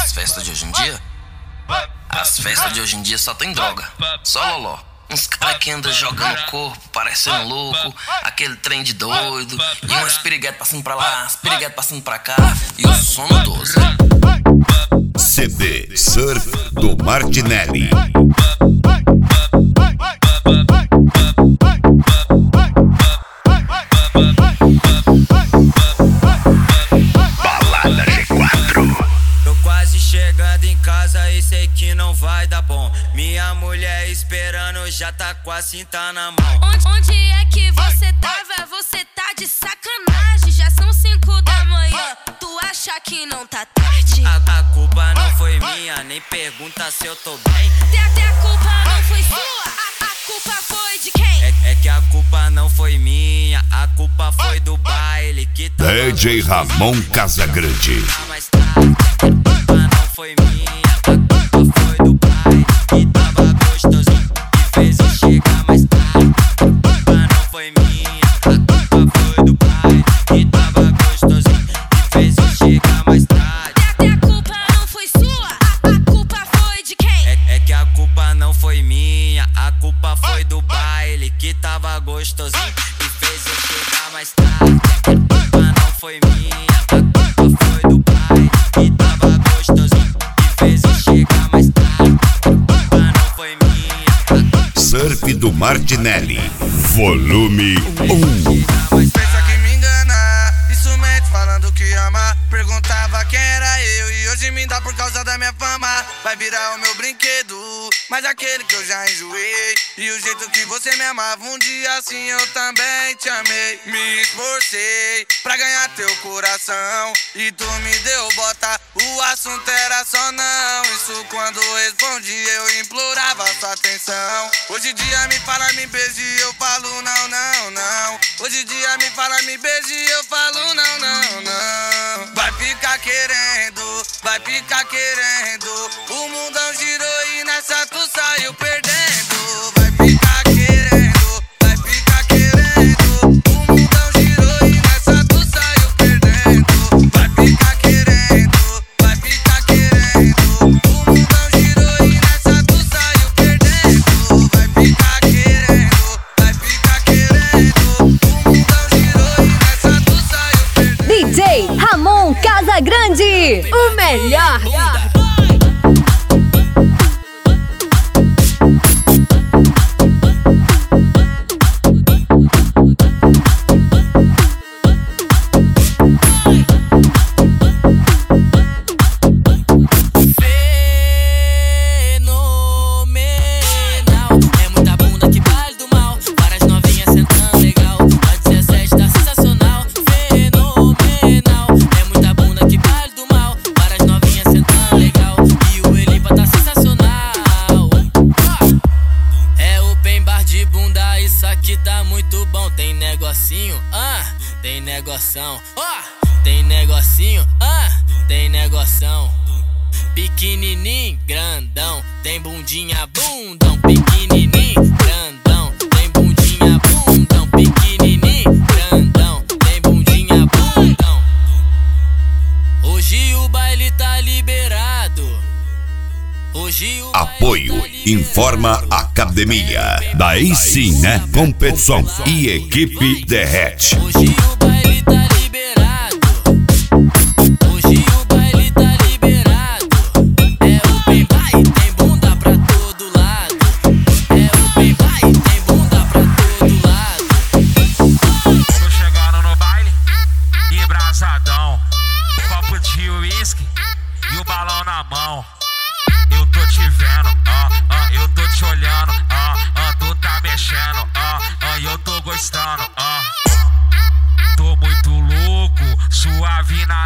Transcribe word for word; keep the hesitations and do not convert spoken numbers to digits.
as festas de hoje em dia? As festas de hoje em dia só tem droga, só loló. Uns caras que andam jogando corpo, parecendo louco, aquele trem de doido, e umas piriguetas passando pra lá, as piriguetas passando pra cá, e o sono doze. C D Surf do Martinelli. Balada G quatro. Tô quase chegando em casa e sei que não vai dar bom. Minha mulher esperando, já tá com a cinta na mão. Onde, onde é que você tava? Você tá de sacanagem. Já são cinco da manhã, tu acha que não tá tarde? A, a culpa não foi minha, nem pergunta se eu tô bem. Até, até a culpa não foi sua, a, a culpa foi de quem? É, é que a culpa não foi minha, a culpa foi do baile que tava D J Ramon Casagrande. mais tarde. A culpa não foi minha, a culpa foi do baile que tava gostosinho e fez eu chegar mais tarde. A culpa não foi minha, a culpa foi do baile que tava gostosinho e fez eu chegar mais tarde. Até, até a culpa não foi sua, a, a culpa foi de quem? É, é que a culpa não foi minha, a culpa foi do baile que tava gostosinho e fez eu chegar mais tarde. A culpa não foi minha, a culpa foi do baile que tava gostosinho e fez eu chegar mais tarde. A culpa não foi minha. Surf do Martinelli, volume um. Pensa que me engana, isso mente falando que ama. Perguntava quem era eu e hoje me dá por causa da minha fama. Vai virar o meu brinquedo, mas aquele que eu já enjoei. E o jeito que você me amava, um dia assim eu também te amei. Me esforcei pra ganhar teu coração e tu me deu bota, o assunto era só não. Isso quando respondi eu implorava sua atenção. Hoje em dia me fala, me beije e eu falo não, não, não. Hoje em dia me fala, me beije e eu falo não, não, não. Vai ficar querendo, vai ficar querendo. O mundão girou e nessa tu saiu perdendo. Vai ficar querendo, vai ficar querendo. O mundão girou e nessa tu saiu perdendo. Vai ficar querendo, vai ficar querendo. O mundão girou e nessa tu saiu perdendo. Vai ficar querendo, vai ficar querendo. O mundão girou e nessa tu saiu perdendo. D J Ramon Casagrande, o melhor. Tem negoção, ó, oh, tem negocinho, ah, tem negoção. Pequenininho, grandão, tem bundinha, bundão. Pequenininho, grandão, tem bundinha, bundão. Pequenininho, grandão, tem bundinha, bundão. Hoje o baile tá liberado. Hoje o Apoio, baile tá liberado. Informa Academia. Daí sim, né? Competição e equipe derrete. Hoje o baile tá liberado. Hoje o baile tá liberado. É o bem vai, tem bunda pra todo lado. É o bem vai, tem bunda pra todo lado. Tô chegando no baile, embrasadão. Copo de uísque e o balão na mão. Eu tô te vendo, ah, ah, eu tô te olhando, ah, ah, tu tá mexendo, ah, ah, eu tô gostando, ah. Tô muito louco, suave na